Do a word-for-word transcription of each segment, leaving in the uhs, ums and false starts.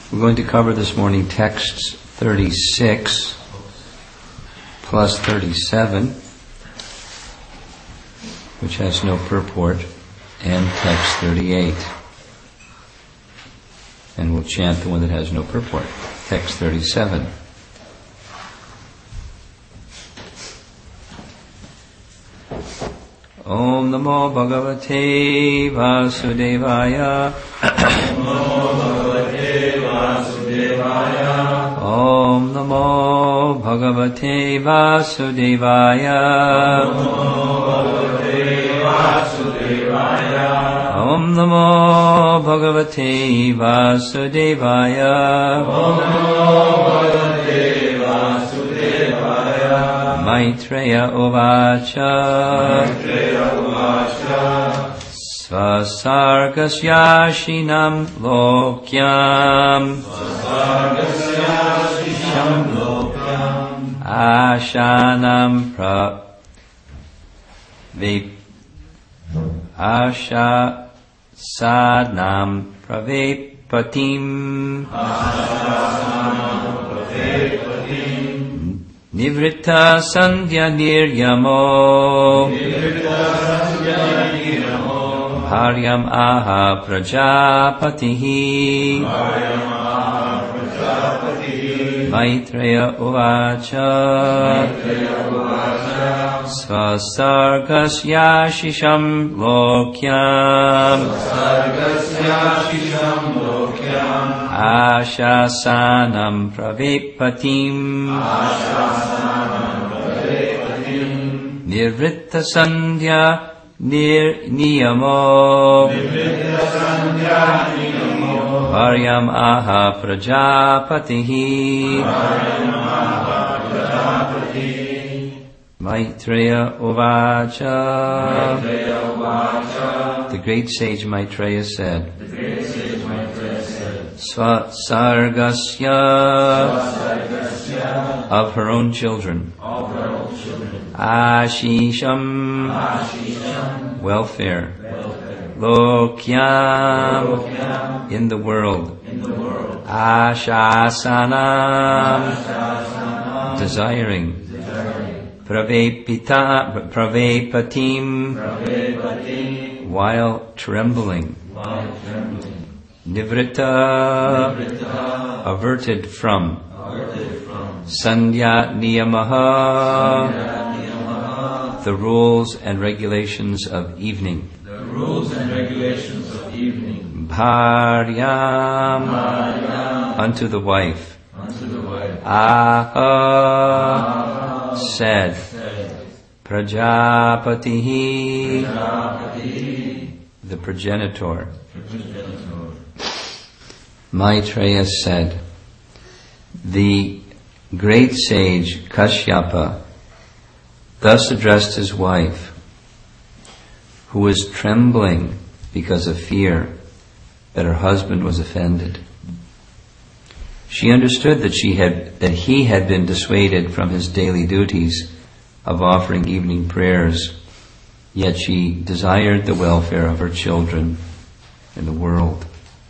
We're going to cover this morning texts thirty-six plus thirty-seven, which has no purport, and text thirty-eight. And we'll chant the one that has no purport, text thirty-seven. Om Namo Bhagavate Vasudevaya. Om Namo Bhagavate Vasudevaya. Om Namo Bhagavate Vasudevaya. Om Namo Bhagavate Vasudevaya. Maitreya Uvacha. Maitreya Uvacha. Svasargasya Shinam Lokyam. Svasargasya Shinam Lokyam. Ashanam pra Vip Asha Sadnam Pravepatim. Nivritta Sandhya Niryamo. Bharyam Aha Prajapatihi. Maitreya Uvacha. Svasargasya Shisham Lokyam. Ashasanam Pravepatim. Nirvritta Sandhya Nir Niyamo. Varyam Aha Prajapatihi. Maitreya Uvacha. The great sage Maitreya said, Svasargasya, of her own children, Ashisham, welfare, Lokyam, in the world, Ashasanam, desiring, Pravepita, Pravepatim, while trembling, Nivritta, averted from, Sandhya Niyamaha, the rules and regulations of evening. The rules and regulations of evening. Bharyam, Bharyam, unto the wife. Unto the wife. Aha, Aha, said. said. Prajapatihi, Prajapatihi, the progenitor. the progenitor. Maitreya said, the great sage Kashyapa thus addressed his wife, who was trembling because of fear that her husband was offended. She understood that she had that he had been dissuaded from his daily duties of offering evening prayers, yet she desired the welfare of her children and the world.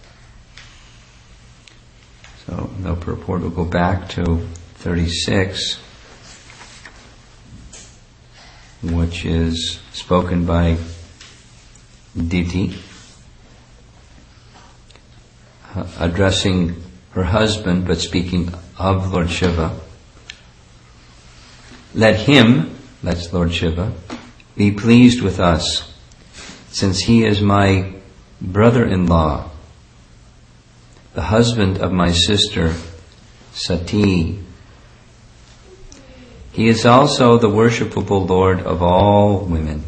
So, no purport. We'll go back to thirty-six, which is spoken by Diti, uh, addressing her husband, but speaking of Lord Shiva. Let him, that's Lord Shiva, be pleased with us, since he is my brother-in-law, the husband of my sister Sati. He is also the worshipable Lord of all women.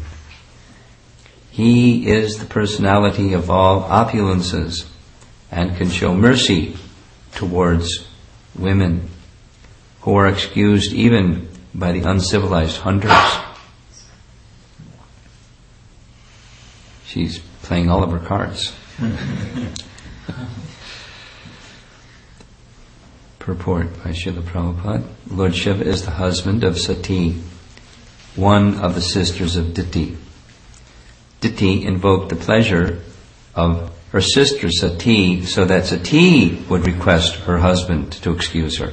He is the personality of all opulences and can show mercy towards women who are excused even by the uncivilized hunters. She's playing all of her cards. Purport by Srila Prabhupada. Lord Shiva is the husband of Sati, one of the sisters of Diti. Diti invoked the pleasure of her sister Sati, so that Sati would request her husband to excuse her.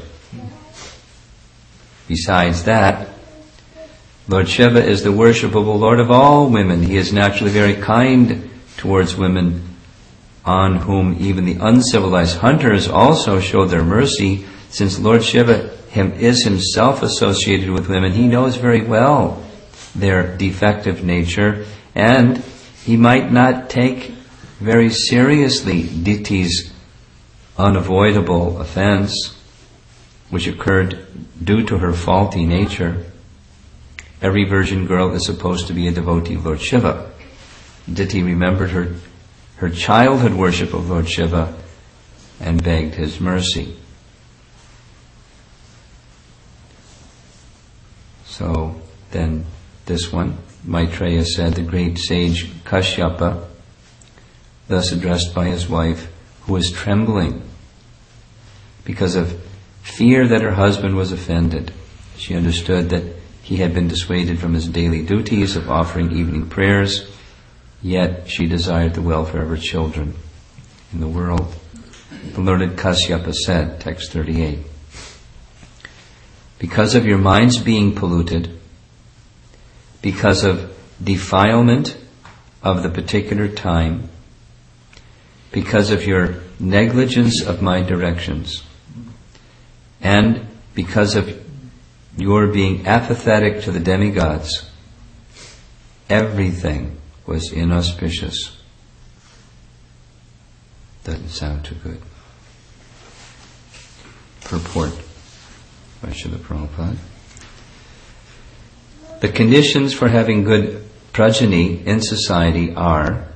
Besides that, Lord Shiva is the worshipable Lord of all women. He is naturally very kind towards women, on whom even the uncivilized hunters also show their mercy. Since Lord Shiva him, is himself associated with women, he knows very well their defective nature, and he might not take very seriously Diti's unavoidable offense, which occurred due to her faulty nature. Every virgin girl is supposed to be a devotee of Lord Shiva. Diti remembered her, her childhood worship of Lord Shiva and begged his mercy. So then this one, Maitreya said, the great sage Kashyapa, thus addressed by his wife, who was trembling because of fear that her husband was offended. She understood that he had been dissuaded from his daily duties of offering evening prayers, yet she desired the welfare of her children in the world. The learned Kashyapa said, text thirty-eight, because of your minds being polluted, because of defilement of the particular time, because of your negligence of my directions, and because of your being apathetic to the demigods, everything was inauspicious. Doesn't sound too good. Purport by Srila Prabhupada. The conditions for having good progeny in society are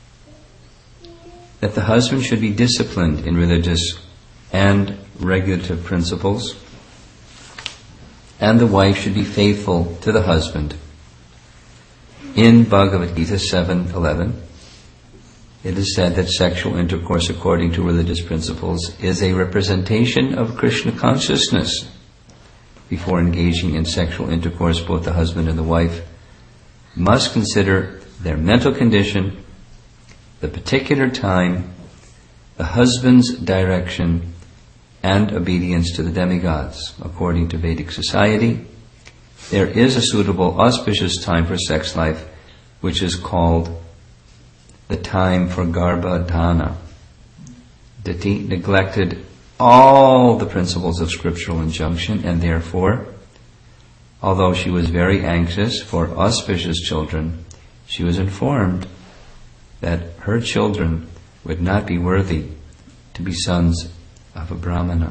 that the husband should be disciplined in religious and regulative principles, and the wife should be faithful to the husband. In Bhagavad Gita seven eleven, it is said that sexual intercourse according to religious principles is a representation of Krishna consciousness. Before engaging in sexual intercourse, both the husband and the wife must consider their mental condition, the particular time, the husband's direction, and obedience to the demigods. According to Vedic society, there is a suitable auspicious time for sex life, which is called the time for Garbhadhana. Diti neglected all the principles of scriptural injunction, and therefore, although she was very anxious for auspicious children, she was informed that her children would not be worthy to be sons of a Brahmana.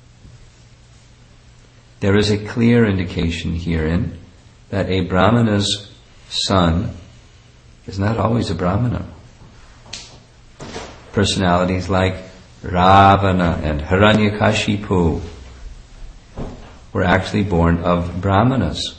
There is a clear indication herein that a Brahmana's son is not always a Brahmana. Personalities like Ravana and Hiranyakashipu were actually born of Brahmanas,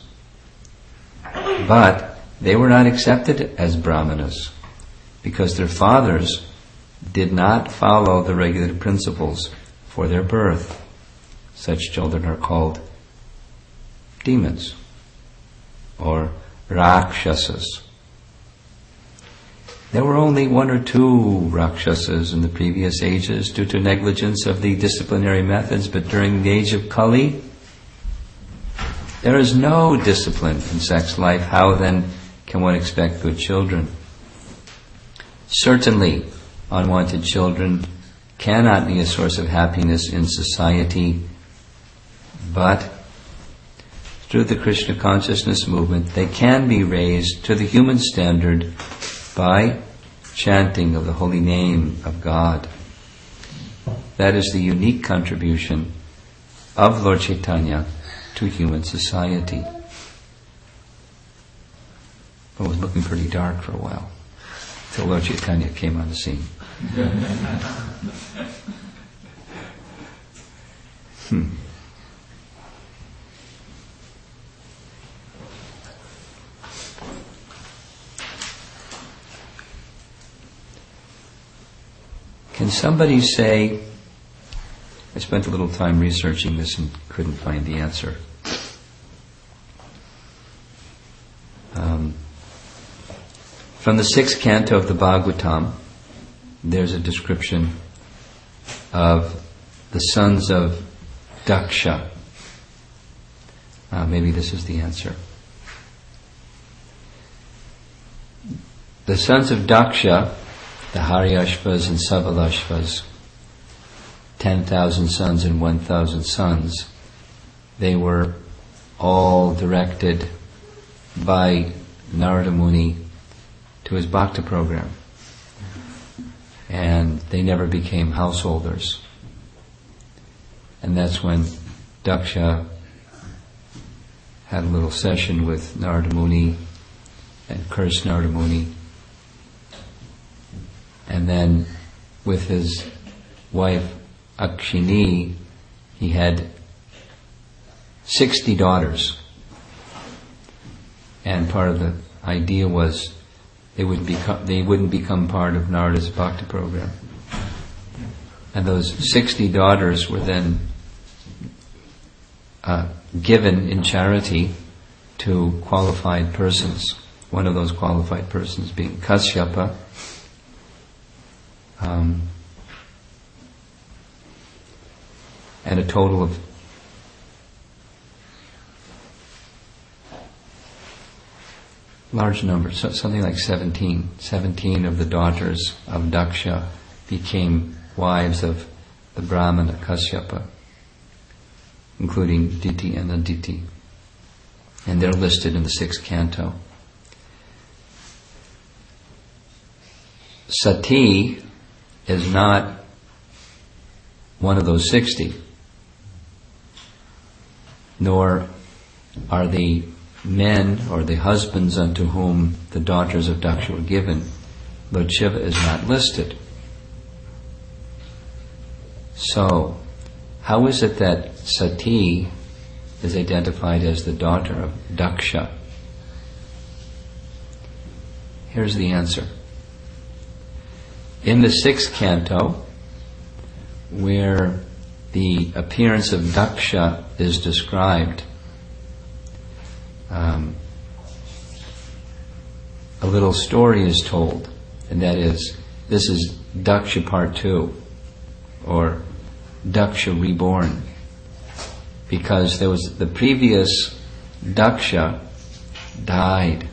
but they were not accepted as Brahmanas because their fathers did not follow the regulative principles for their birth. Such children are called demons or Rakshasas. There were only one or two Rakshasas in the previous ages due to negligence of the disciplinary methods, but during the age of Kali, there is no discipline in sex life. How then can one expect good children? Certainly, unwanted children cannot be a source of happiness in society, but through the Krishna consciousness movement, they can be raised to the human standard by chanting of the holy name of God. That is the unique contribution of Lord Chaitanya to human society. It was looking pretty dark for a while, until Lord Chaitanya came on the scene. hmm. Can somebody say, I spent a little time researching this and couldn't find the answer. Um, from the sixth canto of the Bhagavatam, there's a description of the sons of Daksha. Uh, maybe this is the answer. The sons of Daksha, the Haryashvas and Sabalashvas, ten thousand sons and one thousand sons, they were all directed by Narada Muni to his bhakti program. And they never became householders. And that's when Daksha had a little session with Narada Muni and cursed Narada Muni. And then with his wife Akshini, he had sixty daughters. And part of the idea was they wouldn't become, they wouldn't become part of Narada's bhakti program. And those sixty daughters were then uh, given in charity to qualified persons. One of those qualified persons being Kashyapa, um, and a total of large number, so something like seventeen. Seventeen of the daughters of Daksha became wives of the Brahmana Kashyapa, including Diti and Aditi. And they're listed in the sixth canto. Sati is not one of those sixty, nor are the men or the husbands unto whom the daughters of Daksha were given. Lord Shiva is not listed. So, how is it that Sati is identified as the daughter of Daksha? Here's the answer. In the sixth canto, where the appearance of Daksha is described, um, a little story is told, and that is, this is Daksha part two, or Daksha reborn, because there was the previous Daksha died.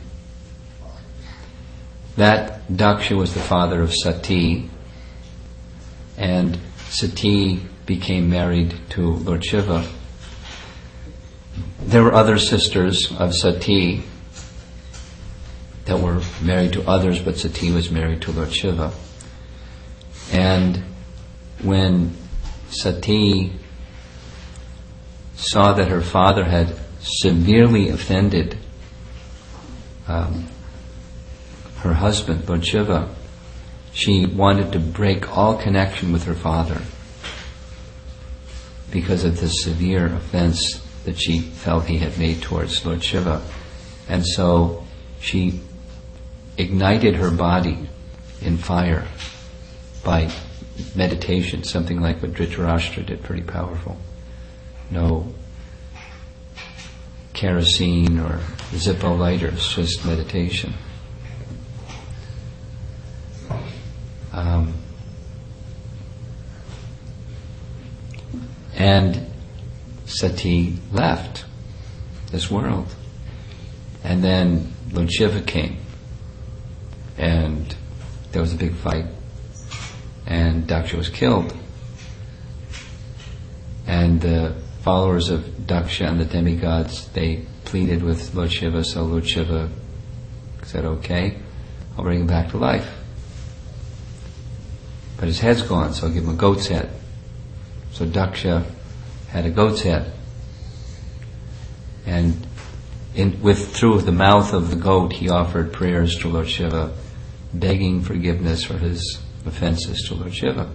That Daksha was the father of Sati, and Sati became married to Lord Shiva. There were other sisters of Sati that were married to others, but Sati was married to Lord Shiva. And when Sati saw that her father had severely offended um, her husband, Lord Shiva, she wanted to break all connection with her father because of the severe offense that she felt he had made towards Lord Shiva. And so she ignited her body in fire by meditation, something like what Dhritarashtra did, pretty powerful. No kerosene or Zippo lighters, just meditation. Um, and Sati left this world. And then Lord Shiva came. And there was a big fight. And Daksha was killed. And the followers of Daksha and the demigods, they pleaded with Lord Shiva, so Lord Shiva said, okay, I'll bring him back to life. But his head's gone, so I'll give him a goat's head. So Daksha had a goat's head. And in, with through the mouth of the goat, he offered prayers to Lord Shiva, begging forgiveness for his offenses to Lord Shiva.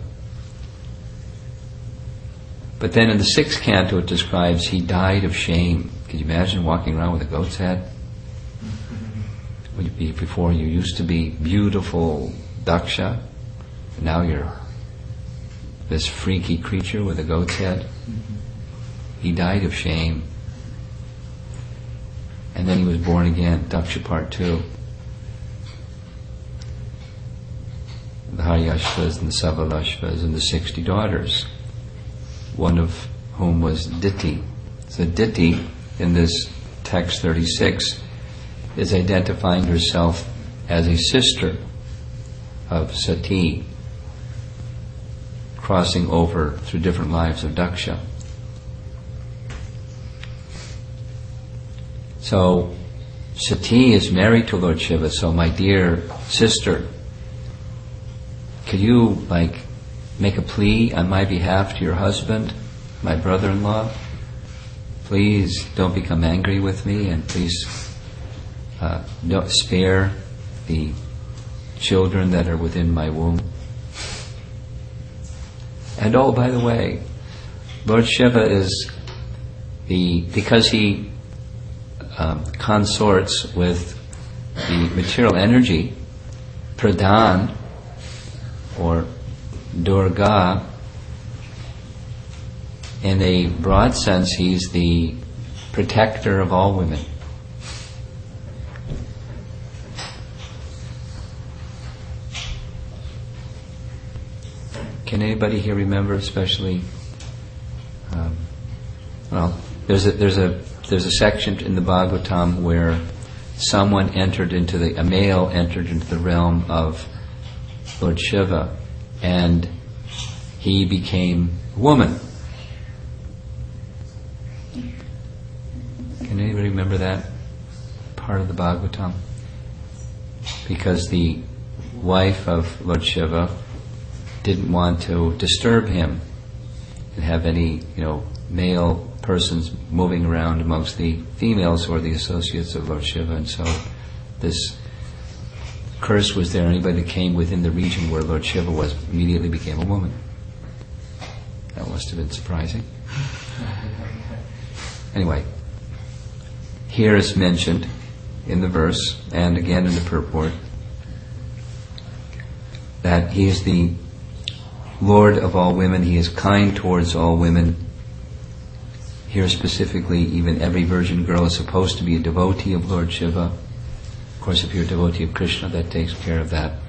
But then in the sixth canto it describes he died of shame. Could you imagine walking around with a goat's head? Would you be, before you used to be beautiful Daksha, and now you're this freaky creature with a goat's head? He died of shame. And then he was born again, Daksha part two. the Haryashvas and the Savalashvas and the sixty daughters, one of whom was Diti. So Diti, in this text thirty-six, is identifying herself as a sister of Sati, crossing over through different lives of Daksha. So Sati is married to Lord Shiva, so my dear sister, could you like make a plea on my behalf to your husband, my brother-in-law? Please don't become angry with me, and please uh, don't spare the children that are within my womb. And oh, by the way, Lord Shiva is the, because he um, consorts with the material energy, Pradhan, or Durga, in a broad sense, he's the protector of all women. Can anybody here remember, especially? Um, well, there's a there's a there's a section in the Bhagavatam where someone entered into the a male entered into the realm of Lord Shiva, and he became a woman. Can anybody remember that part of the Bhagavatam? Because the wife of Lord Shiva didn't want to disturb him and have any, you know, male persons moving around amongst the females who are the associates of Lord Shiva, and so this curse was there. Anybody that came within the region where Lord Shiva was immediately became a woman. That must have been surprising. Anyway, here is mentioned in the verse and again in the purport that he is the Lord of all women, he is kind towards all women. Here specifically, even every virgin girl is supposed to be a devotee of Lord Shiva. Of course, if you're a devotee of Krishna, that takes care of that.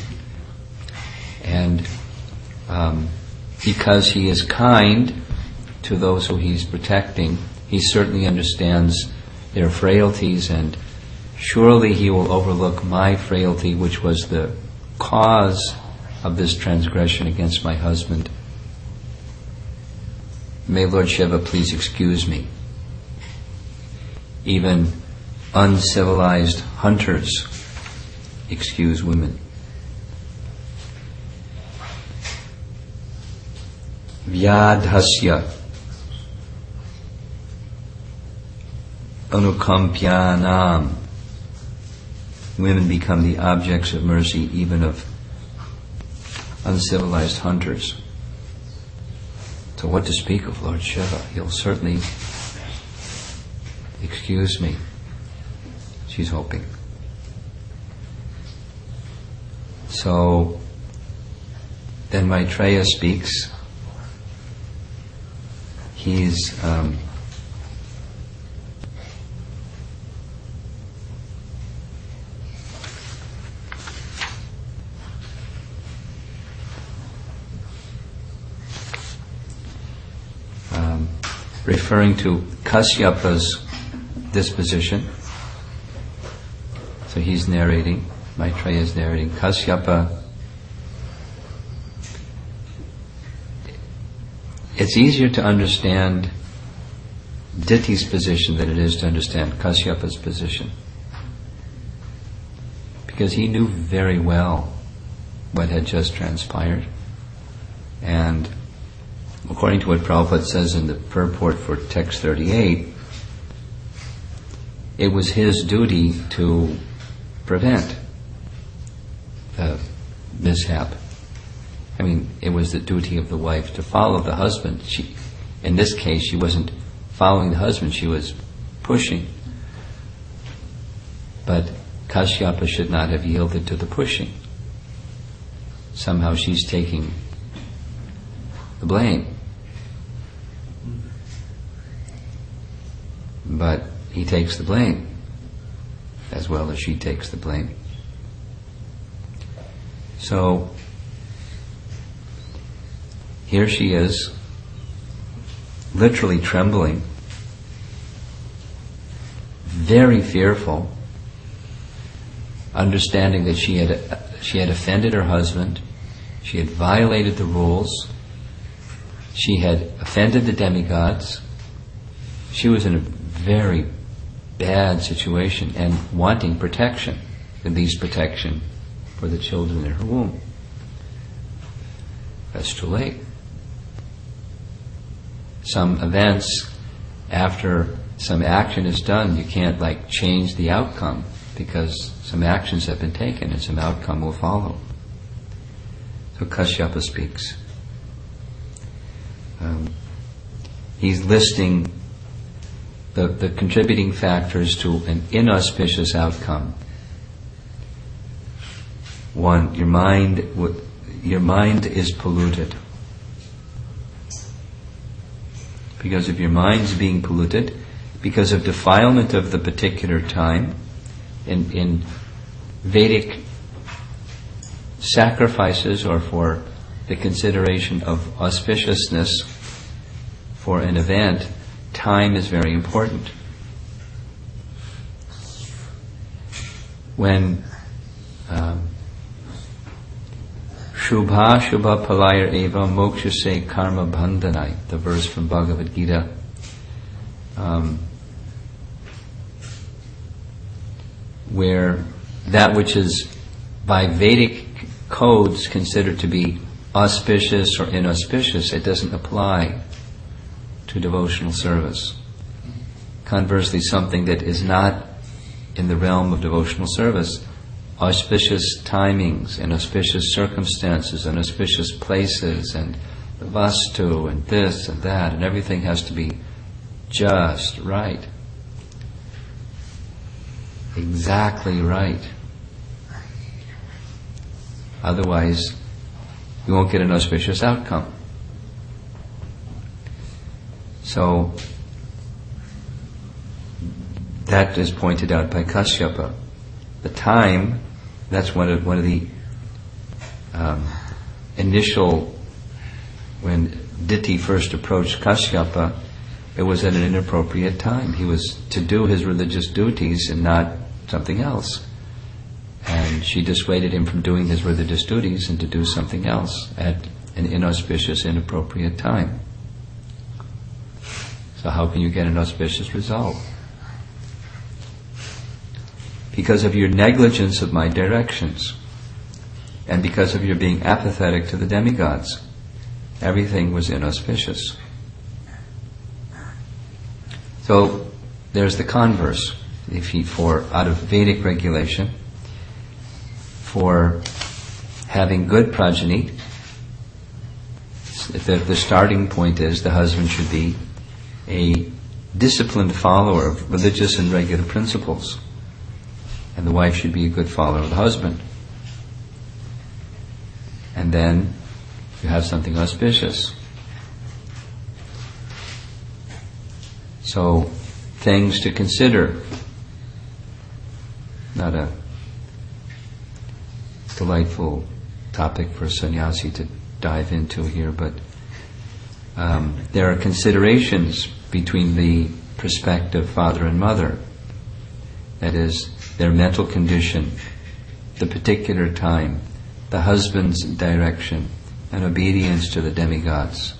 And um, because he is kind to those who he's protecting, he certainly understands their frailties, and surely he will overlook my frailty, which was the cause of this transgression against my husband. May Lord Shiva please excuse me. Even uncivilized hunters excuse women. Vyadhasya anukampyanam. Women become the objects of mercy even of uncivilized hunters. So what to speak of Lord Shiva? He'll certainly excuse me, she's hoping. So then Maitreya speaks. He's um, um, referring to Kasyapa's disposition. So he's narrating, Maitreya is narrating. Kasyapa, it's easier to understand Diti's position than it is to understand Kasyapa's position, because he knew very well what had just transpired, and according to what Prabhupada says in the purport for text thirty-eight, it was his duty to prevent the mishap. I mean, it was the duty of the wife to follow the husband. She, in this case, she wasn't following the husband, she was pushing. But Kashyapa should not have yielded to the pushing. Somehow she's taking the blame. But he takes the blame, as well as she takes the blame. So here she is, literally trembling, very fearful, understanding that she had she had offended her husband, she had violated the rules, she had offended the demigods. She was in a very bad situation and wanting protection, at least protection for the children in her womb. That's too late. Some events, after some action is done, you can't like change the outcome because some actions have been taken and some outcome will follow. So Kashyapa speaks. Um, he's listing the, the contributing factors to an inauspicious outcome. One, your mind would, your mind is polluted. Because of your mind's being polluted, because of defilement of the particular time, in, in Vedic sacrifices or for the consideration of auspiciousness for an event, time is very important. When um, Shubha Shubha Palayar Eva Moksha Se Karma Bandhanai, the verse from Bhagavad Gita, um, where that which is by Vedic codes considered to be auspicious or inauspicious, it doesn't apply to devotional service. Conversely, something that is not in the realm of devotional service, auspicious timings and auspicious circumstances and auspicious places and the vastu and this and that and everything has to be just right. Exactly right. Otherwise, you won't get an auspicious outcome. So, that is pointed out by Kashyapa. The time, that's one of, one of the um, initial, when Diti first approached Kashyapa, it was at an inappropriate time. He was to do his religious duties and not something else. And she dissuaded him from doing his religious duties and to do something else at an inauspicious, inappropriate time. So how can you get an auspicious result? Because of your negligence of my directions and because of your being apathetic to the demigods, everything was inauspicious. So there's the converse. If he, for out of Vedic regulation, for having good progeny, the, the starting point is the husband should be a disciplined follower of religious and regular principles, and the wife should be a good follower of the husband. And then you have something auspicious. So, things to consider. Not a delightful topic for a sannyasi to dive into here, but um, there are considerations between the prospective father and mother. That is, their mental condition, the particular time, the husband's direction, and obedience to the demigods.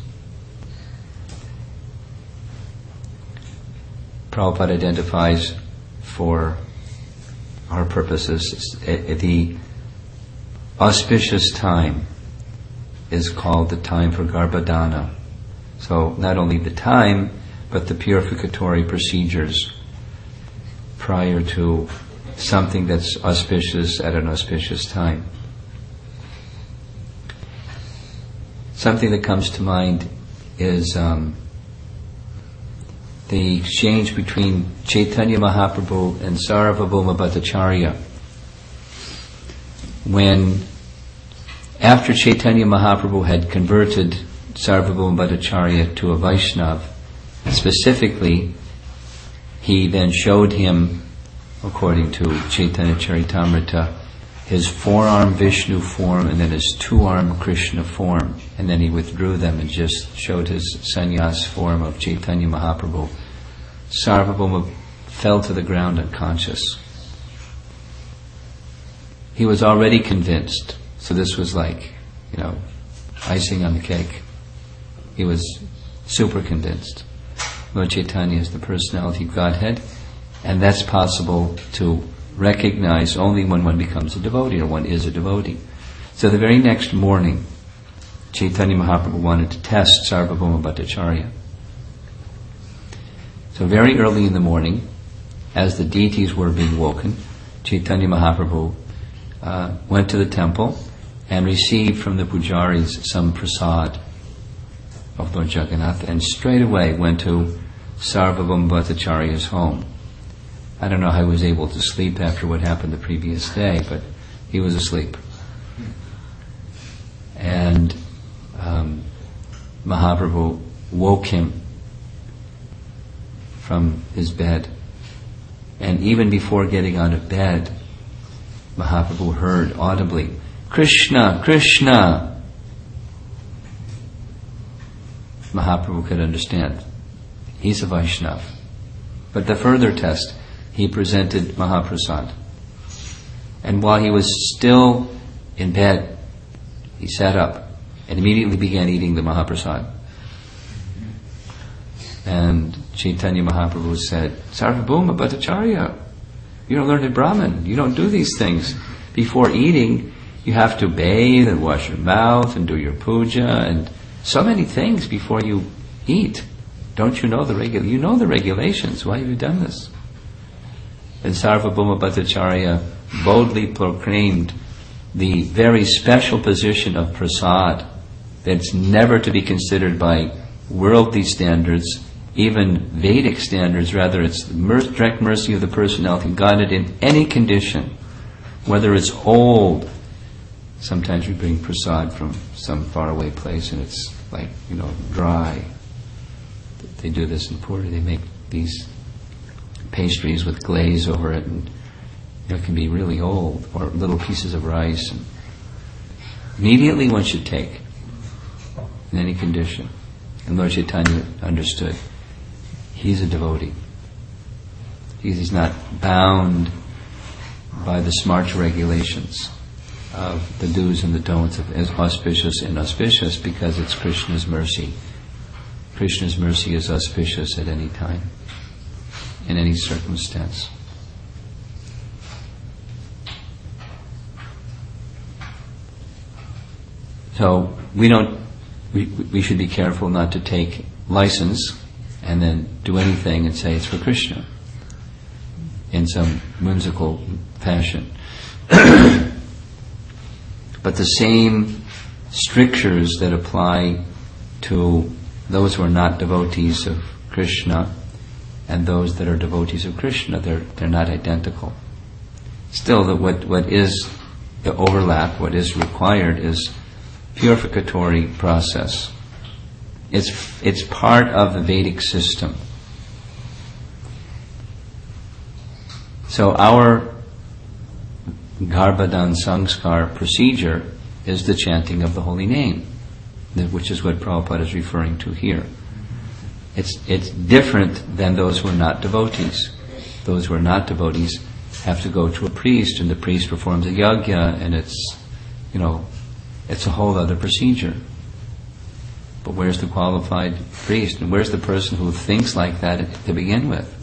Prabhupada identifies for our purposes the auspicious time is called the time for Garbhadana. So not only the time, but the purificatory procedures prior to something that's auspicious at an auspicious time. Something that comes to mind is um, the exchange between Chaitanya Mahaprabhu and Sarvabhauma Bhattacharya. When, after Chaitanya Mahaprabhu had converted Sarvabhauma Bhattacharya to a Vaishnava, specifically, he then showed him, according to Chaitanya Charitamrita, his four-arm Vishnu form and then his two-arm Krishna form, and then he withdrew them and just showed his sannyas form of Chaitanya Mahaprabhu. Sarvabhauma fell to the ground unconscious. He was already convinced, so this was like, you know, icing on the cake. He was super convinced. Lord Chaitanya is the personality of Godhead, and that's possible to recognize only when one becomes a devotee, or one is a devotee. So the very next morning, Chaitanya Mahaprabhu wanted to test Sarvabhauma Bhattacharya. So very early in the morning, as the deities were being woken, Chaitanya Mahaprabhu uh, went to the temple and received from the pujaris some prasad of Lord Jagannath, and straight away went to Sarvabhauma Bhattacharya's home. I don't know how he was able to sleep after what happened the previous day, but he was asleep. And um, Mahaprabhu woke him from his bed. And even before getting out of bed, Mahaprabhu heard audibly, "Krishna, Krishna!" Mahaprabhu could understand. He's a Vaishnava. But the further test, he presented Mahaprasad. And while he was still in bed, he sat up and immediately began eating the Mahaprasad. And Chaitanya Mahaprabhu said, "Sarvabhauma Bhattacharya, you're a learned Brahmin. You don't do these things. Before eating, you have to bathe and wash your mouth and do your puja and so many things before you eat. Don't you know the regula- You know the regulations. Why have you done this?" And Sarvabhauma Bhattacharya boldly proclaimed the very special position of prasad that's never to be considered by worldly standards, even Vedic standards. Rather, it's the mer- direct mercy of the personality of Godhead in any condition, whether it's old. Sometimes we bring prasad from some faraway place and it's like, you know, dry. They do this in Puri. They make these pastries with glaze over it, and you know, it can be really old, or little pieces of rice. And immediately one should take, in any condition. And Lord Chaitanya understood. He's a devotee. He's not bound by the smart regulations of the do's and the don'ts of as auspicious and inauspicious, because it's Krishna's mercy. Krishna's mercy is auspicious at any time, in any circumstance. So we don't. We we should be careful not to take license and then do anything and say it's for Krishna in some whimsical fashion. But the same strictures that apply to those who are not devotees of Krishna and those that are devotees of Krishna, they're they're not identical. Still, that what what is the overlap, what is required, is purificatory process. It's it's part of the Vedic system. So our Garbhadan Sanskar procedure is the chanting of the holy name, which is what Prabhupada is referring to here. It's it's different than those who are not devotees. Those who are not devotees have to go to a priest, and the priest performs a yajna, and it's, you know, it's a whole other procedure. But where's the qualified priest, and where's the person who thinks like that to begin with?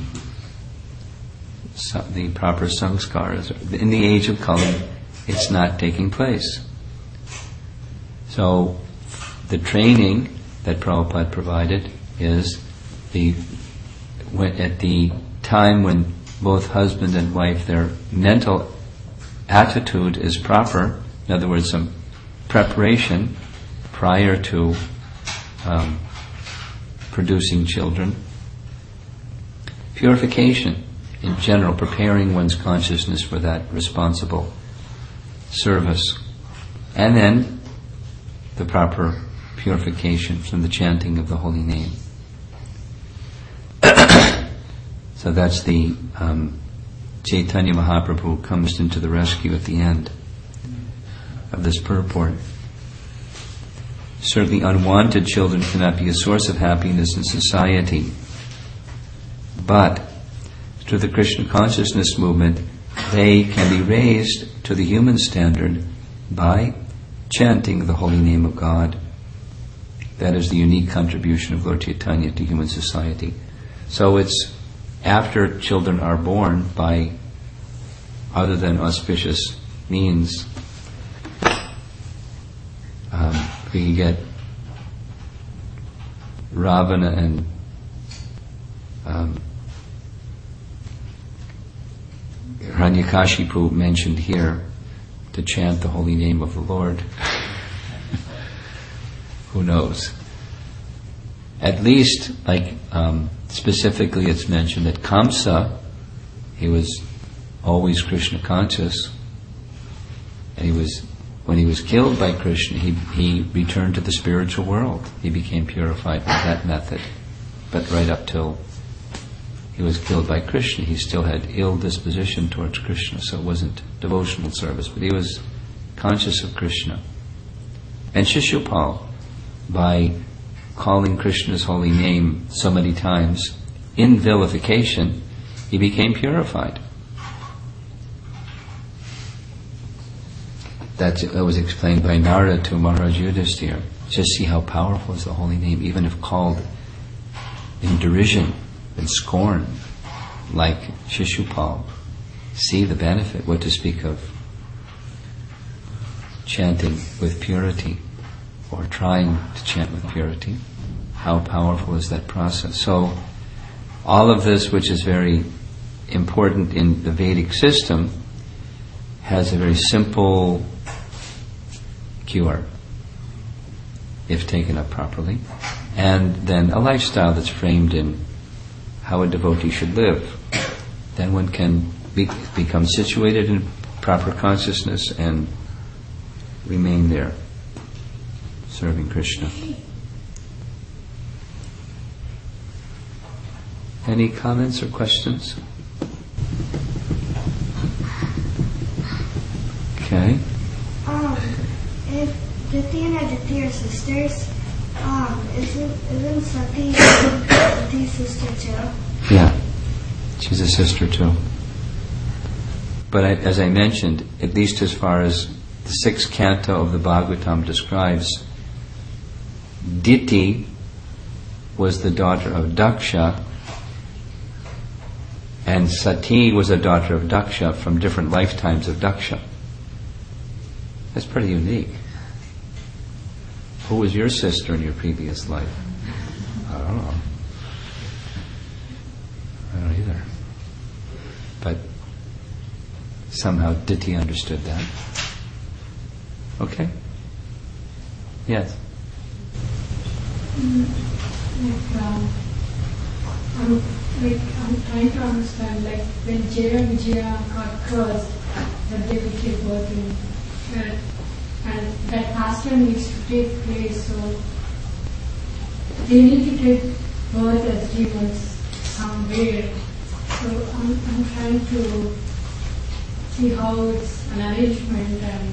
So the proper sanskar is, in the age of Kali, it's not taking place. So the training that Prabhupada provided is the when, at the time when both husband and wife, their mental attitude is proper, in other words, some preparation prior to um, producing children, purification in general, preparing one's consciousness for that responsible service, and then the proper purification from the chanting of the holy name. So that's the um, Chaitanya Mahaprabhu comes into the rescue at the end of this purport. Certainly unwanted children cannot be a source of happiness in society. But through the Krishna consciousness movement, they can be raised to the human standard by chanting the holy name of God. That is the unique contribution of Lord Chaitanya to human society. So it's after children are born by other than auspicious means, um, we can get Ravana and um, Hiranyakashipu mentioned here to chant the holy name of the Lord. Who knows? At least, like um, specifically, it's mentioned that Kamsa, he was always Krishna conscious, and he was, when he was killed by Krishna, he he returned to the spiritual world. He became purified with that method. But right up till he was killed by Krishna, he still had ill disposition towards Krishna, so it wasn't devotional service, but he was conscious of Krishna. And Shishupal, by calling Krishna's holy name so many times in vilification, he became purified. That's, that was explained by Narada to Maharaj Yudhisthira. Just see how powerful is the holy name, even if called in derision and scorn, like Shishupal. See the benefit, what to speak of chanting with purity, or trying to chant with purity. How powerful is that process? So, all of this, which is very important in the Vedic system, has a very simple cure, if taken up properly, and then a lifestyle that's framed in how a devotee should live. Then one can be, become situated in proper consciousness and remain there, serving Krishna. Any comments or questions? Okay. Um, if Diti and Aditi are sisters, um, isn't isn't Sati Diti's sister too? Yeah, she's a sister too. But I, as I mentioned, at least as far as the sixth canto of the Bhagavatam describes, Diti was the daughter of Daksha, and Sati was a daughter of Daksha from different lifetimes of Daksha. That's pretty unique. Who was your sister in your previous life? I don't know. I don't either. But somehow Diti understood that. Okay? Yes? Mm, like, um, I'm, like, I'm trying to understand, like, when Jaya and Vijaya got cursed, that they would give birth in, uh, and that pastime needs to take place, so they need to take birth as demons somewhere. So I'm, I'm trying to see how it's an arrangement and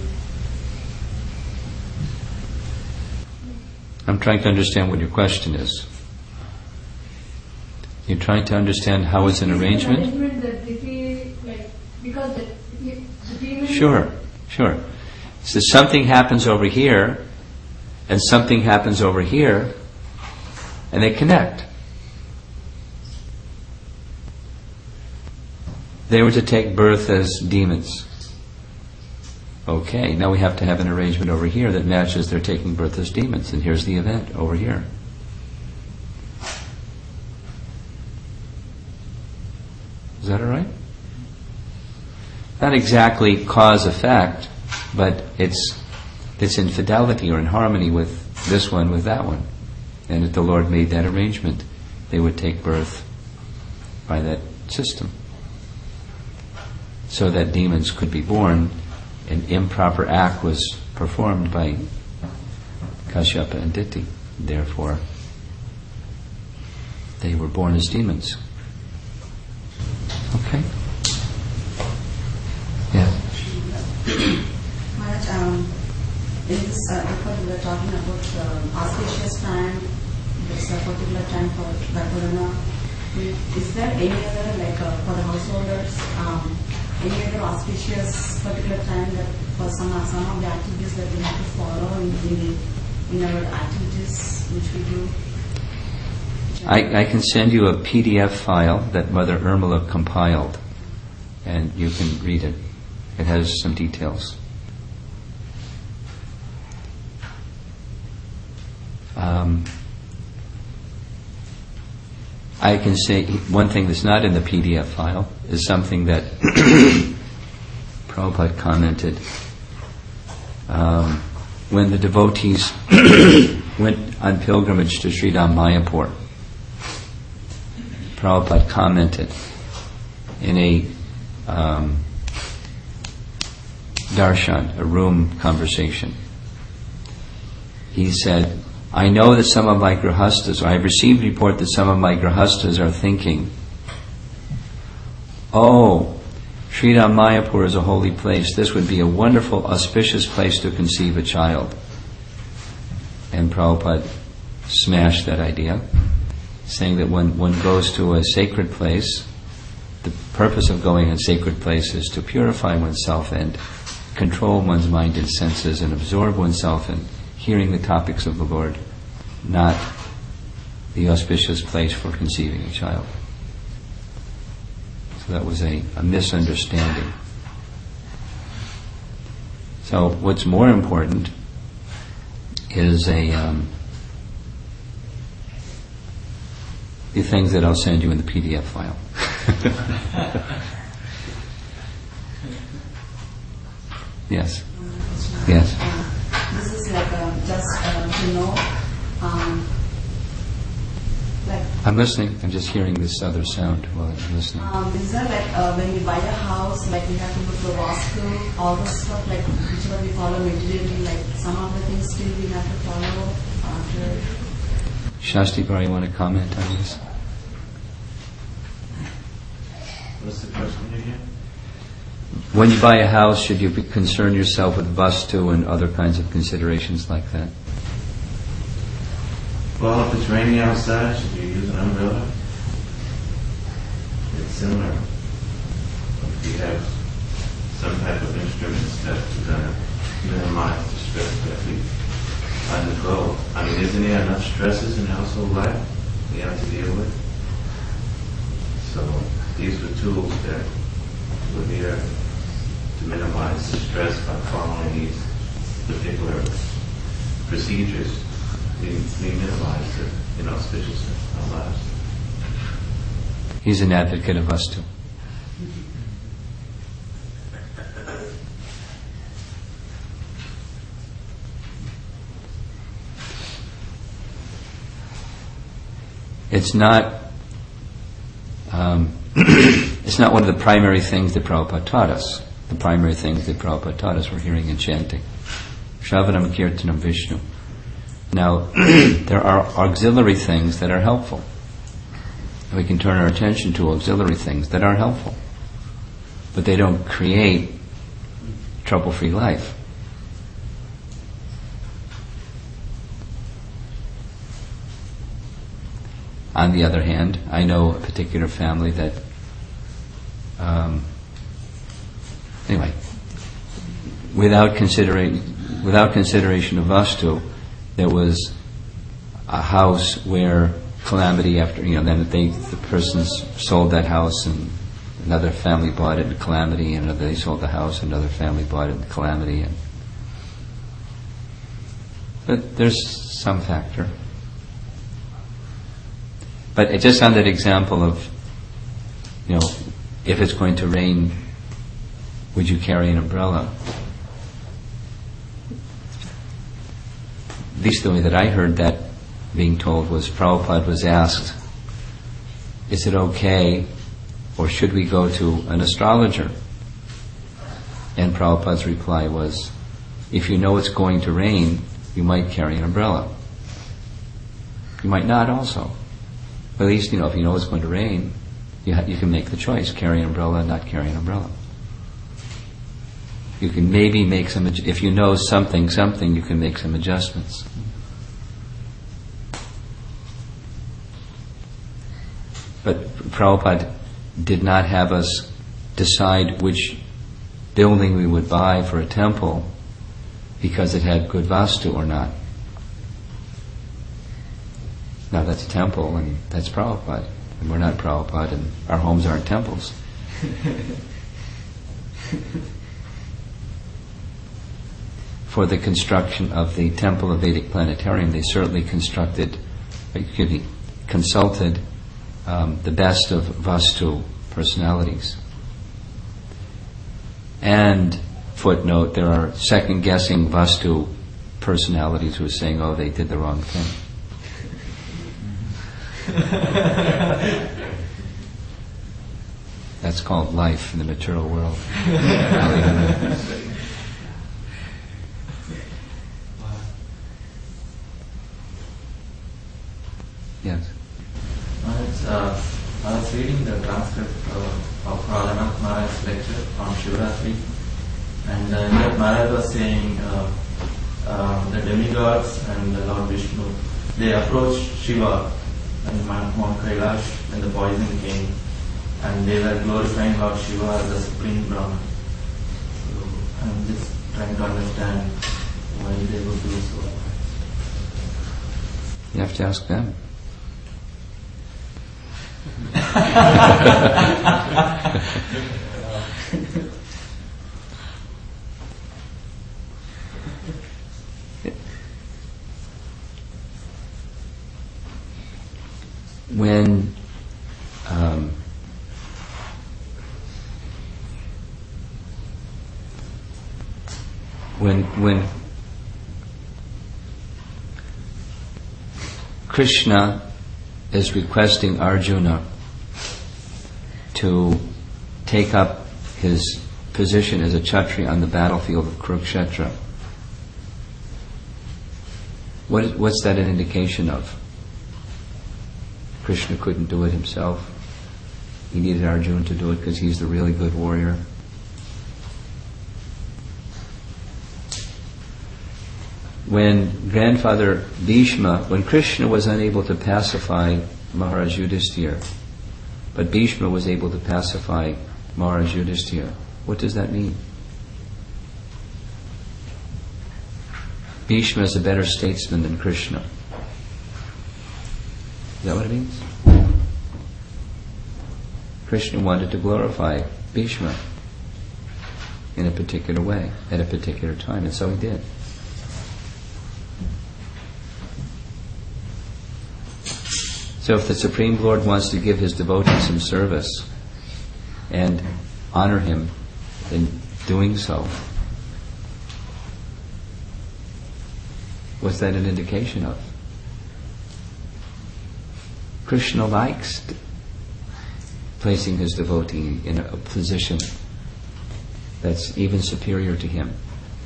I'm trying to understand what your question is. You're trying to understand how it's an arrangement? An arrangement that Diti, like, because the, the demon... Sure, sure. So something happens over here, and something happens over here, and they connect. They were to take birth as demons. Okay, now we have to have an arrangement over here that matches their taking birth as demons, and here's the event over here. Is that all right? Not exactly cause-effect, but it's it's in fidelity or in harmony with this one, with that one. And if the Lord made that arrangement, they would take birth by that system. So that demons could be born. An improper act was performed by Kashyapa and Diti. Therefore, they were born as demons. Okay? Maharaj, um, in this uh, report we were talking about um, auspicious time, there's a particular time for Vaipurana. Is there any other, like uh, for the householders, um, any other auspicious particular time that for some, some of the activities that we have to follow in, in, in our activities which we do? I, I can send you a P D F file that Mother Irmila compiled, and you can read it. It has some details. Um, I can say one thing that's not in the P D F file is something that Prabhupada commented. Um, when the devotees went on pilgrimage to Sridham Mayapur, Prabhupada commented in a um, darshan, a room conversation. He said, I know that some of my grihastas, or I've received report that some of my grihastas are thinking, oh, Sridham Mayapur is a holy place. This would be a wonderful, auspicious place to conceive a child. And Prabhupada smashed that idea, saying that when one goes to a sacred place, the purpose of going in sacred place is to purify oneself and control one's mind and senses and absorb oneself in hearing the topics of the Lord, not the auspicious place for conceiving a child. So that was a, a misunderstanding. So what's more important is a um, the things that I'll send you in the P D F file. Yes. Yes. Uh, this is like uh, just uh, to know, um, like. I'm listening. I'm just hearing this other sound while I'm listening. Um, is that like uh, when we buy a house, like we have to look for Vastu, all the stuff, like whichever we follow materially, like some of the things still we have to follow after. Shasti Bar, you want to comment on this? What's the question again? When you buy a house, should you be concern yourself with vastu and other kinds of considerations like that? Well, if it's raining outside, should you use an umbrella? It's similar. If you have some type of instruments that are going to minimize the stress that we undergo. I mean, isn't there enough stresses in household life we have to deal with? So these were tools that were there to minimize the stress by following these particular procedures. We, we minimize the inauspiciousness in our lives. He's an advocate of vastu. It's not um, it's not one of the primary things that Prabhupada taught us. The primary things that Prabhupada taught us were hearing and chanting. Shravanam Kirtanam Vishnu. Now, there are auxiliary things that are helpful. We can turn our attention to auxiliary things that are helpful. But they don't create trouble-free life. On the other hand, I know a particular family that, um, anyway, without considering, without consideration of vastu, there was a house where calamity after, you know, then they, the persons sold that house and another family bought it in calamity, and another, they sold the house, another family bought it in calamity, and but there's some factor. But just on that example of, you know, if it's going to rain, would you carry an umbrella? At least the way that I heard that being told was Prabhupada was asked, is it okay or should we go to an astrologer? And Prabhupada's reply was, if you know it's going to rain, you might carry an umbrella. You might not also. But at least, you know, if you know it's going to rain, you, ha- you can make the choice, carry an umbrella, not carry an umbrella. You can maybe make some, if you know something, something, you can make some adjustments. But Prabhupada did not have us decide which building we would buy for a temple because it had good vastu or not. Now that's a temple and that's Prabhupada. And we're not Prabhupada and our homes aren't temples. For the construction of the Temple of Vedic Planetarium, they certainly constructed, excuse me, consulted um, the best of Vastu personalities. And, footnote, there are second-guessing Vastu personalities who are saying, oh, they did the wrong thing. That's called life in the material world. Yes. Maharaj, uh, I was reading the transcript uh, of Radhanath Maharaj's lecture on Shivratri, and uh, in that Maharaj was saying uh, uh, the demigods and the Lord Vishnu, they approached Shiva and Mount Kailash when the poison came, and they were glorifying Lord Shiva as the supreme Brahman. So I'm just trying to understand why they would do so. You have to ask them. When um, when when Krishna is requesting Arjuna to take up his position as a Kshatriya on the battlefield of Kurukshetra, what is, what's that an indication of? Krishna couldn't do it himself. He needed Arjuna to do it because he's the really good warrior. When grandfather Bhishma, when Krishna was unable to pacify Maharaj Yudhisthira, but Bhishma was able to pacify Maharaj Yudhisthira, what does that mean? Bhishma is a better statesman than Krishna. Is that what it means? Krishna wanted to glorify Bhishma in a particular way, at a particular time, and so he did. So if the Supreme Lord wants to give his devotees some service and honor him in doing so, what's that an indication of? Krishna likes placing his devotee in a position that's even superior to him.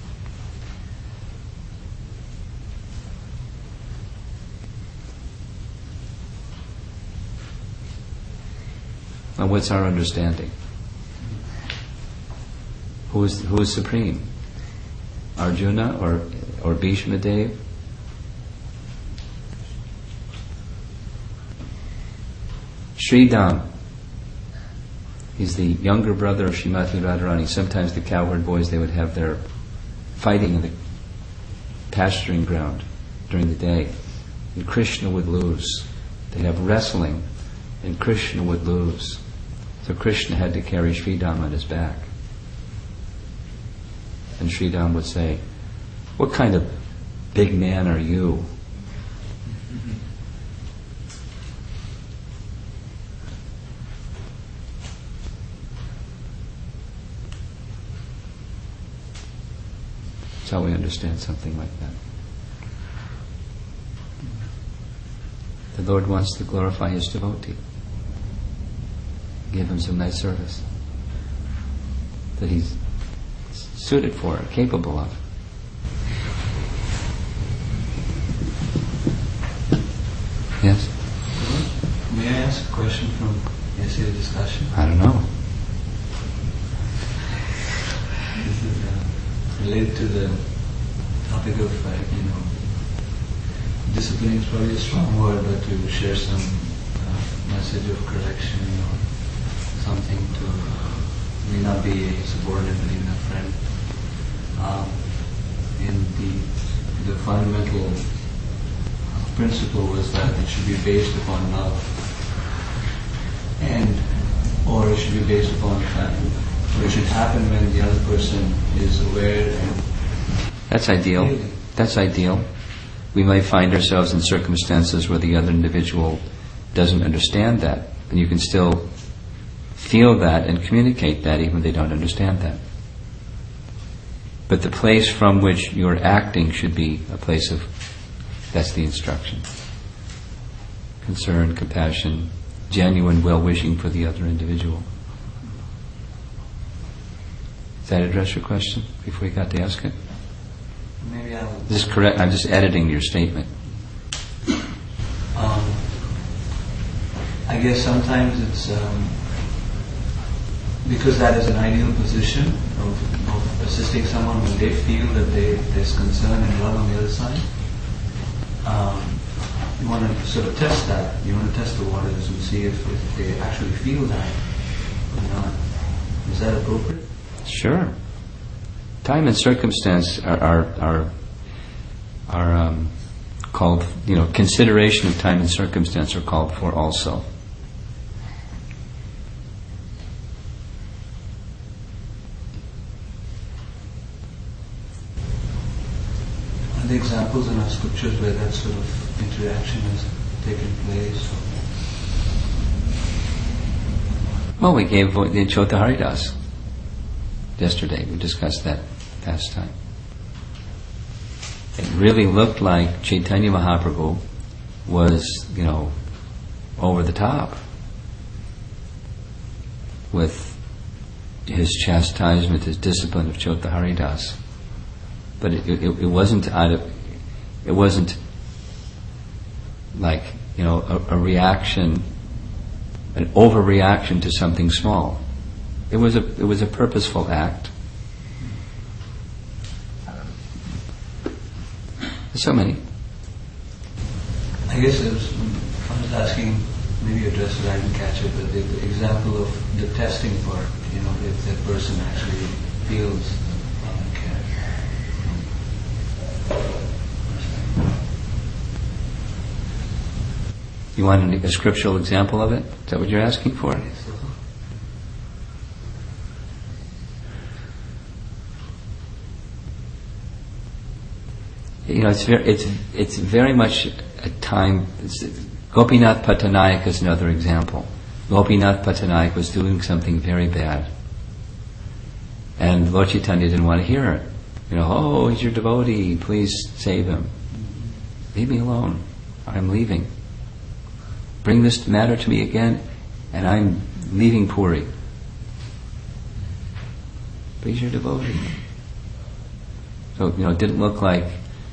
Now, what's our understanding? Who is who is supreme? Arjuna or or Bhishma Dev? Sridham. He's the younger brother of Srimati Radharani. Sometimes the cowherd boys, they would have their fighting in the pasturing ground during the day, and Krishna would lose. They'd have wrestling, and Krishna would lose. So Krishna had to carry Sridham on his back. And Sridham would say, "What kind of big man are you?" That's how we understand something like that. The Lord wants to glorify His devotee. Give him some nice service that he's suited for, capable of. Yes? May I ask a question from yesterday's discussion? I don't know. This is, uh, related to the topic of, uh, you know, discipline is probably a strong word, but to share some uh, message of correction or something to may not be a subordinate but even a friend. Um, in the the fundamental uh, principle was that it should be based upon love, and or it should be based upon fact, or it should happen when the other person is aware. And that's ideal. Really. That's ideal. We may find ourselves in circumstances where the other individual doesn't understand that, and you can still feel that and communicate that even if they don't understand that. But the place from which you're acting should be a place of, that's the instruction. Concern, compassion, genuine well-wishing for the other individual. Does that address your question before you got to ask it? Maybe I'll... This is correct. I'm just editing your statement. Um, I guess sometimes it's um, because that is an ideal position of, of assisting someone when they feel that they, there's concern and love on the other side. Um, you want to sort of test that. You want to test the waters and see if, if they actually feel that or not. Is that appropriate? Sure. Time and circumstance are are are, are um, called, you know, consideration of time and circumstance are called for also. Are there examples in our scriptures where that sort of interaction has taken place? Well, we gave the Chota Haridas yesterday. We discussed that past time. It really looked like Chaitanya Mahaprabhu was, you know, over the top with his chastisement, his discipline of Chota Haridas. But it, it, it wasn't out of, it wasn't like, you know, a, a reaction, an overreaction to something small. It was a it was a purposeful act. There's so many. I guess I was, I was asking, maybe address it, I didn't catch it, but the, the example of the testing part, you know, if that person actually feels love and care. You want a, a scriptural example of it? Is that what you're asking for? Yes. You know, it's very, it's it's very much a time. Gopinath Patanayak is another example. Gopinath Patanayak was doing something very bad, and Lord Chaitanya didn't want to hear it. You know, oh, he's your devotee. Please save him. Leave me alone. I'm leaving. Bring this matter to me again, and I'm leaving Puri. But he's your devotee. So, you know, it didn't look like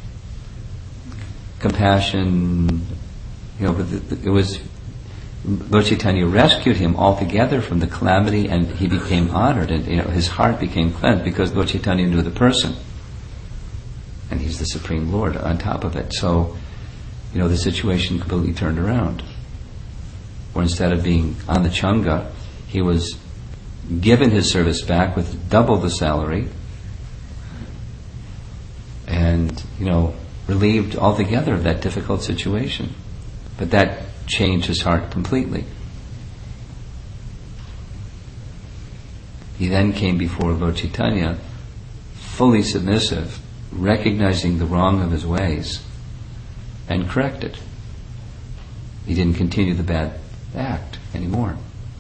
compassion, you know, but it was, Lord Chaitanya rescued him altogether from the calamity, and he became honored, and, you know, his heart became cleansed because Lord Chaitanya knew the person, and he's the Supreme Lord on top of it. So, you know, the situation completely turned around. Where instead of being on the Changa, he was given his service back with double the salary, and, you know, relieved altogether of that difficult situation. But that changed his heart completely. He then came before Lord Chaitanya, fully submissive, recognizing the wrong of his ways, and corrected. He didn't continue the bad act anymore.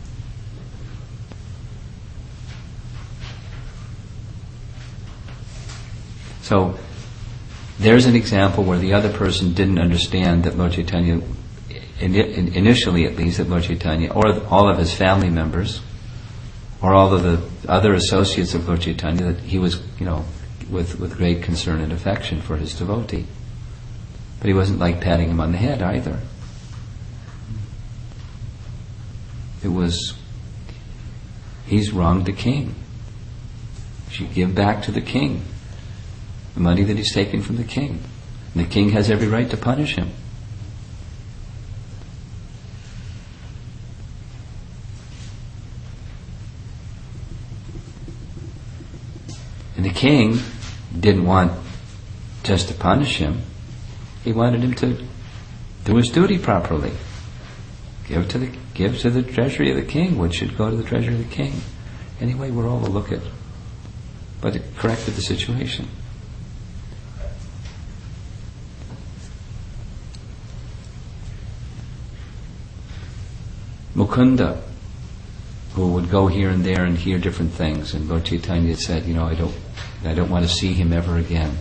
So, there's an example where the other person didn't understand that Lord Chaitanya, in, in, initially at least, that Lord Chaitanya, or all of his family members, or all of the other associates of Lord Chaitanya, that he was, you know, with, with great concern and affection for his devotee. But he wasn't like patting him on the head either. It was, he's wronged the king. You should give back to the king. the money that he's taken from the king. And the king has every right to punish him. And the king didn't want just to punish him. He wanted him to do his duty properly. Give to the give to the treasury of the king what should go to the treasury of the king. Anyway, we're all to look at. But it corrected the situation. Mukunda, who would go here and there and hear different things, and Lord Chaitanya said, you know, I don't, I don't want to see him ever again.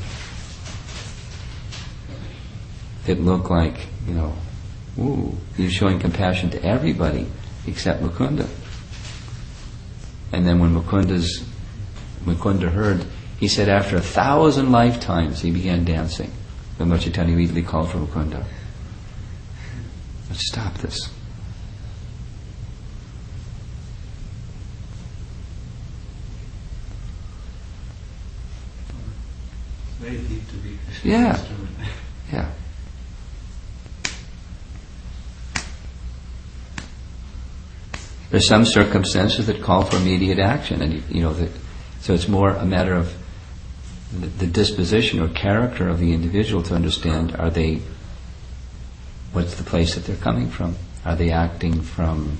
It looked like, you know, ooh, he was showing compassion to everybody except Mukunda. And then when Mukunda's, Mukunda heard, he said after a thousand lifetimes he began dancing. Then Lord Chaitanya immediately called for Mukunda. Let's stop this. Very deep to be Krishna's Yeah. instrument. Yeah. There's some circumstances that call for immediate action, and you, you know that. So it's more a matter of the, the disposition or character of the individual to understand: are they? What's the place that they're coming from? Are they acting from,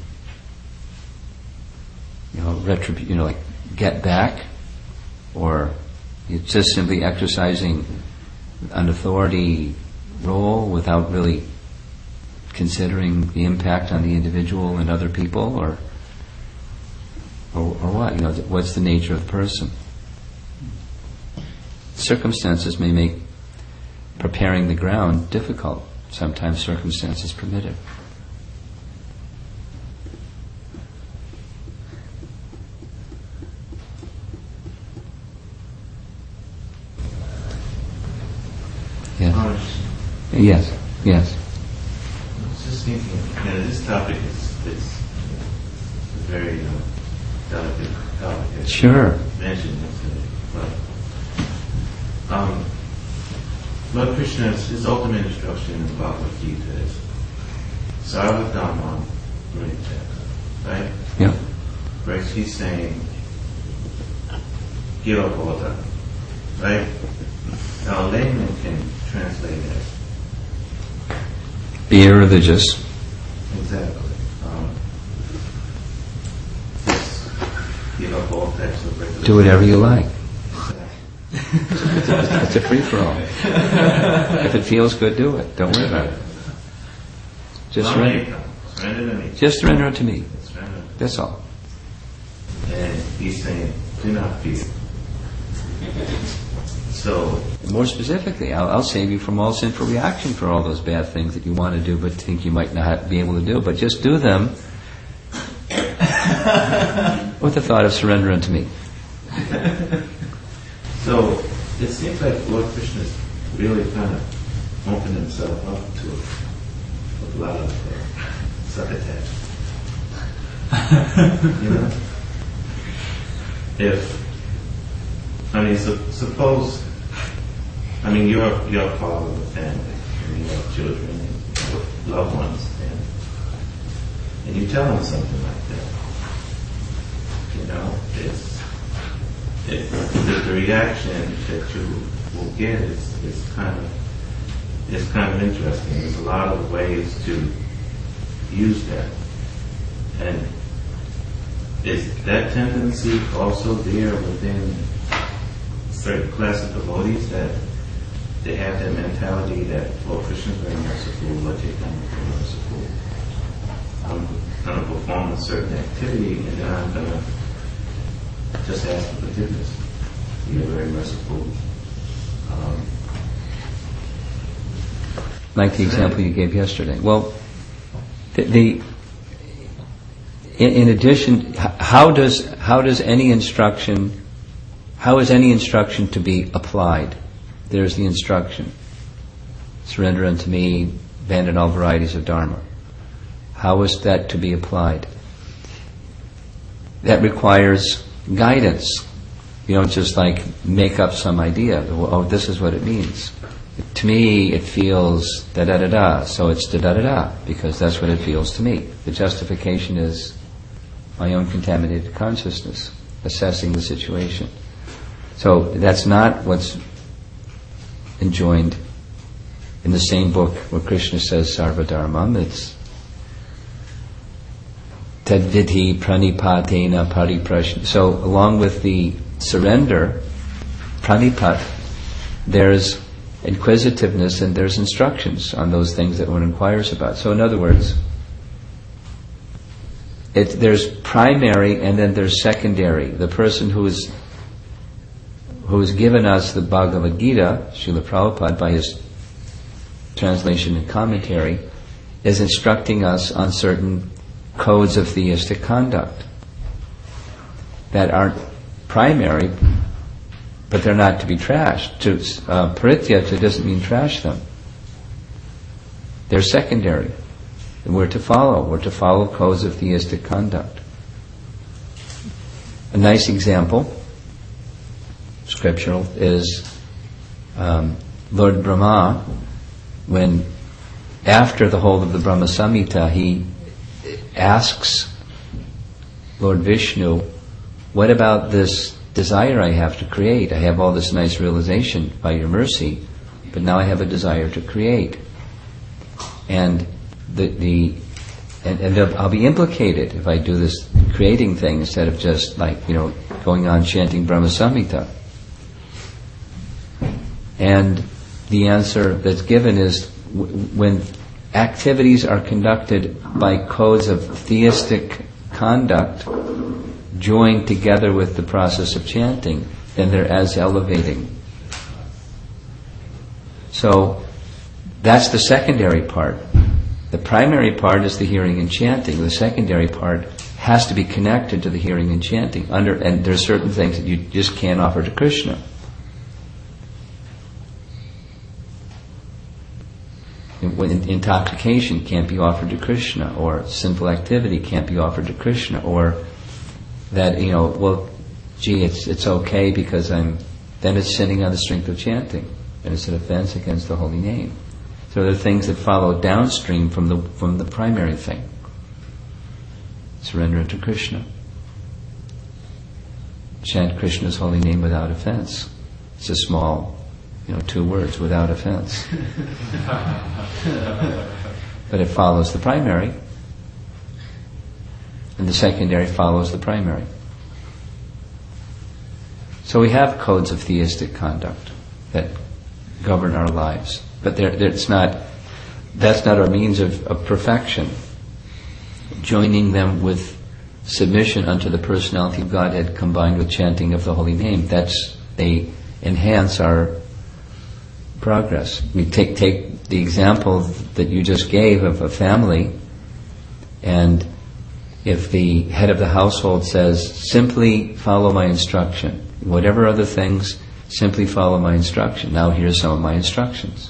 you know, retribu- you know, like get back, or it's just simply exercising an authority role without really considering the impact on the individual and other people, or or, or what? You know, what's the nature of the person? Circumstances may make preparing the ground difficult. Sometimes circumstances permit it. Yes. Maharaj, Yes. Yes. I was just thinking, you know, this topic is, is a very uh, delicate topic. as Sure. you mentioned yesterday, but um, Lord Krishna's his ultimate instruction in the Bhagavad Gita is Sarva Dhamma Parityaga, right? Yeah. Right, he's saying give up all that, right? Now a layman can translate that. Be irreligious. Exactly. Um, just give up all types of regular. Do whatever you like. Exactly. It's a free-for-all. If it feels good, do it. Don't worry about it. Just Not surrender. anytime. Surrender to me. Just surrender it to me. Surrender. That's all. And he's saying, do not fear. So, More specifically, I'll, I'll save you from all sinful reaction for all those bad things that you want to do but think you might not be able to do. But just do them with the thought of surrender unto me. so it seems like Lord Krishna's really kind of opened himself up to a lot of uh, succotash. You know? If, I mean, su- suppose, I mean, you're, you're a father of a family, and you have children and loved ones, and, and you tell them something like that. You know, it's, it, the, the reaction that you will get is, is kind of, is kind of interesting. There's a lot of ways to use that. And is that tendency also there within certain class of devotees, that they have that mentality that, well, Krishna is very merciful, Lord Chaitanya is very merciful. I'm going to perform a certain activity and then I'm going to just ask for forgiveness. You're very merciful. Um, Like the example you gave yesterday. Well, the, the in, in addition, h- how does how does any instruction, how is any instruction to be applied? There's the instruction. Surrender unto me, abandon all varieties of dharma. How is that to be applied? That requires guidance. You don't just like make up some idea. Oh, this is what it means. To me, it feels da da da da, so it's da da da da, because that's what it feels to me. The justification is my own contaminated consciousness, assessing the situation. So that's not what's enjoined in the same book where Krishna says sarvadharmam. It's tadvidhi pranipatena pariprashna. So along with the surrender, pranipat, there's inquisitiveness and there's instructions on those things that one inquires about. So in other words, it, there's primary and then there's secondary. The person who is who has given us the Bhagavad Gita, Srila Prabhupada, by his translation and commentary, is instructing us on certain codes of theistic conduct that aren't primary, but they're not to be trashed. To uh, parityajya doesn't mean trash them. They're secondary. And we're to follow. We're to follow codes of theistic conduct. A nice example, scriptural, is um, Lord Brahma, when after the whole of the Brahma Samhita, he asks Lord Vishnu, what about this desire I have to create? I have all this nice realization by your mercy, but now I have a desire to create. And the, the and, and I'll be implicated if I do this creating thing instead of just like, you know, going on chanting Brahma Samhita. And the answer that's given is w- when activities are conducted by codes of theistic conduct joined together with the process of chanting, then they're as elevating. So that's the secondary part. The primary part is the hearing and chanting. The secondary part has to be connected to the hearing and chanting. Under and there are certain things that you just can't offer to Krishna. When intoxication can't be offered to Krishna, or sinful activity can't be offered to Krishna, or that, you know, well, gee, it's it's okay because I'm, then it's sinning on the strength of chanting, and it's an offense against the holy name. So there are things that follow downstream from the from the primary thing. Surrender to Krishna. Chant Krishna's holy name without offense. It's a small, you know, two words, without offense. But it follows the primary, and the secondary follows the primary. So we have codes of theistic conduct that govern our lives, but they're, they're, it's not. That's not our means of, of perfection. Joining them with submission unto the personality of Godhead combined with chanting of the holy name, that's, they enhance our progress. We take take the example that you just gave of a family, and if the head of the household says, simply follow my instruction, whatever other things, simply follow my instruction. Now here's some of my instructions.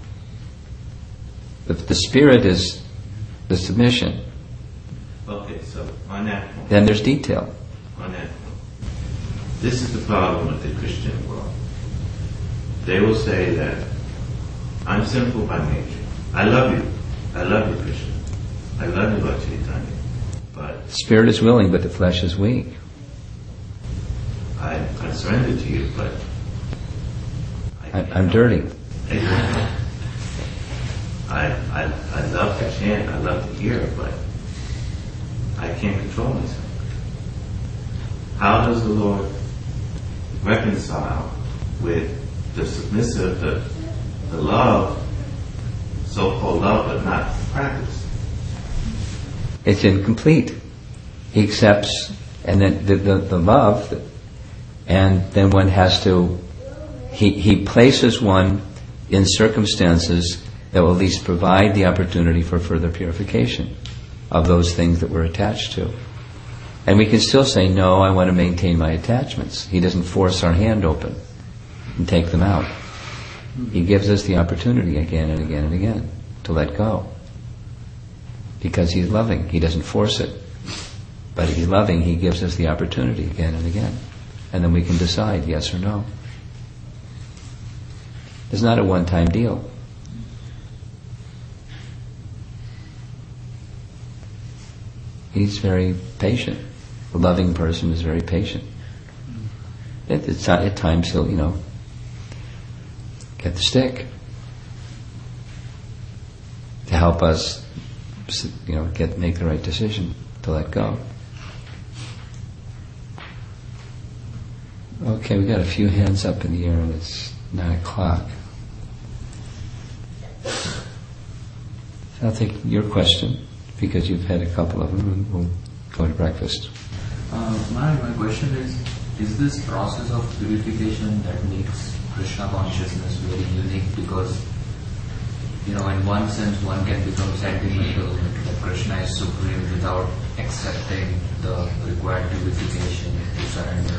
The, the spirit is the submission. Okay, so on that point. Then there's detail. On that point. This is the problem with the Christian world. They will say that I'm sinful by nature. I love you. I love you, Krishna. I love you, Lord Chaitanya. But The spirit is willing, but the flesh is weak. I, I surrender to you, but I, I, I'm dirty. I, I, I love to chant, I love to hear, but I can't control myself. How does the Lord reconcile with the submissive, the, the love, so-called love, but not practice? It's incomplete. He accepts, and then the, the, the love, and then one has to, he, he places one in circumstances that will at least provide the opportunity for further purification of those things that we're attached to. And we can still say, no, I want to maintain my attachments. He doesn't force our hand open and take them out. He gives us the opportunity again and again and again to let go. Because He's loving. He doesn't force it. But He's loving. He gives us the opportunity again and again. And then we can decide yes or no. It's not a one-time deal. He's very patient. A loving person is very patient. At, at times he'll, you know, get the stick to help us, you know, get make the right decision to let go. Okay, we got a few hands up in the air, and it's nine o'clock. I'll take your question because you've had a couple of them, and we'll go to breakfast. Uh, my my question is: is this process of purification that makes Krishna consciousness very unique? Because, you know, in one sense, one can become sentimental that Krishna is supreme without accepting the required purification to surrender.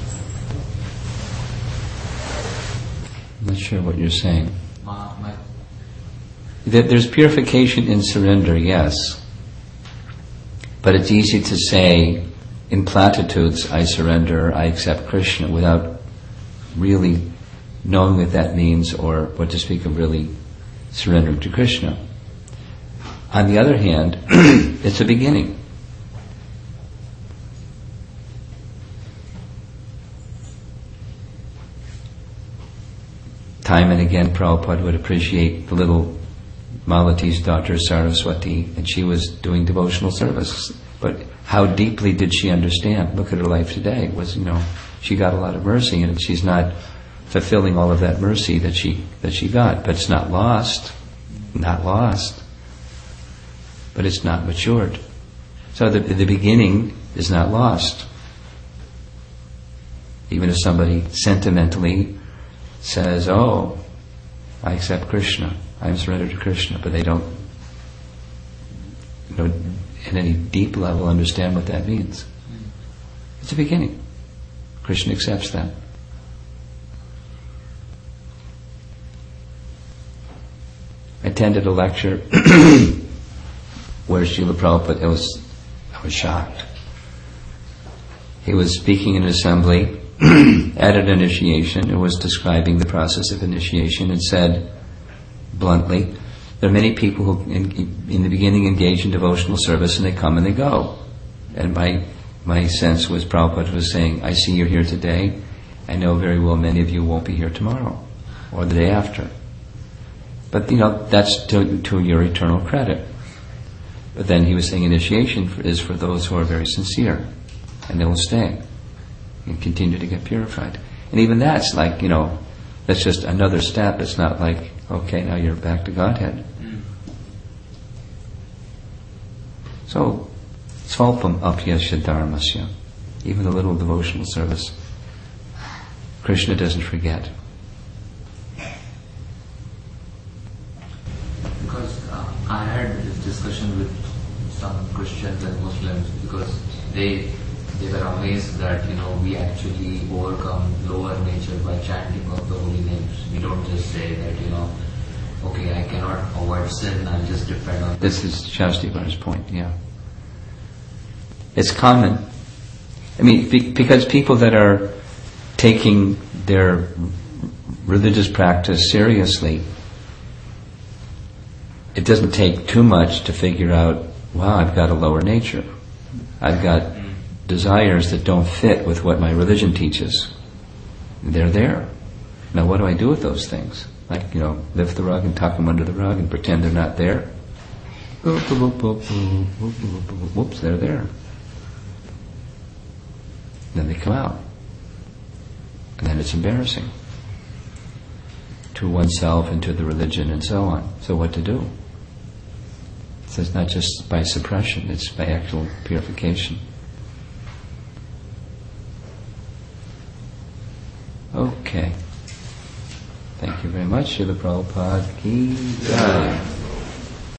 I'm not sure what you're saying. My, my There's purification in surrender, yes. But it's easy to say in platitudes, I surrender, I accept Krishna, without really knowing what that means or what to speak of really surrendering to Krishna. On the other hand, it's a beginning. Time and again, Prabhupada would appreciate the little Malati's daughter Saraswati, and she was doing devotional service. But how deeply did she understand? Look at her life today. It was, you know, she got a lot of mercy, and she's not fulfilling all of that mercy that she that she got. But it's not lost, not lost. But it's not matured. So the the beginning is not lost. Even if somebody sentimentally says, "Oh, I accept Krishna, I'm surrendered to Krishna," but they don't, you know, at any deep level understand what that means. It's a beginning. Krishna accepts that. I attended a lecture where Srila Prabhupada, it was, I was shocked. He was speaking in an assembly at an initiation and was describing the process of initiation and said, bluntly, there are many people who in, in the beginning engage in devotional service and they come and they go. And my my sense was Prabhupada was saying, I see you're here today, I know very well many of you won't be here tomorrow or the day after. But you know, that's to, to your eternal credit. But then he was saying initiation for, is for those who are very sincere, and they will stay and continue to get purified. And even that's like, you know, that's just another step. It's not like, okay, now you're back to Godhead. So, svalpam apyasya dharmasya, even a little devotional service, Krishna doesn't forget. Because uh, I had this discussion with some Christians and Muslims, because they they were amazed that, you know, we actually overcome lower nature by chanting of the holy names. We don't just say that, you know, okay, I cannot avoid sin, I'll just depend on... This is Shastivar's point, yeah. It's common. I mean, be, because people that are taking their religious practice seriously, it doesn't take too much to figure out, wow, I've got a lower nature. I've got desires that don't fit with what my religion teaches. They're there. Now what do I do with those things? Like, you know, lift the rug and tuck them under the rug and pretend they're not there? Whoops, they're there. Then they come out. And then it's embarrassing. To oneself and to the religion and so on. So what to do? So it's not just by suppression, it's by actual purification. Okay. Thank you very much. Srila Prabhupada ki jai.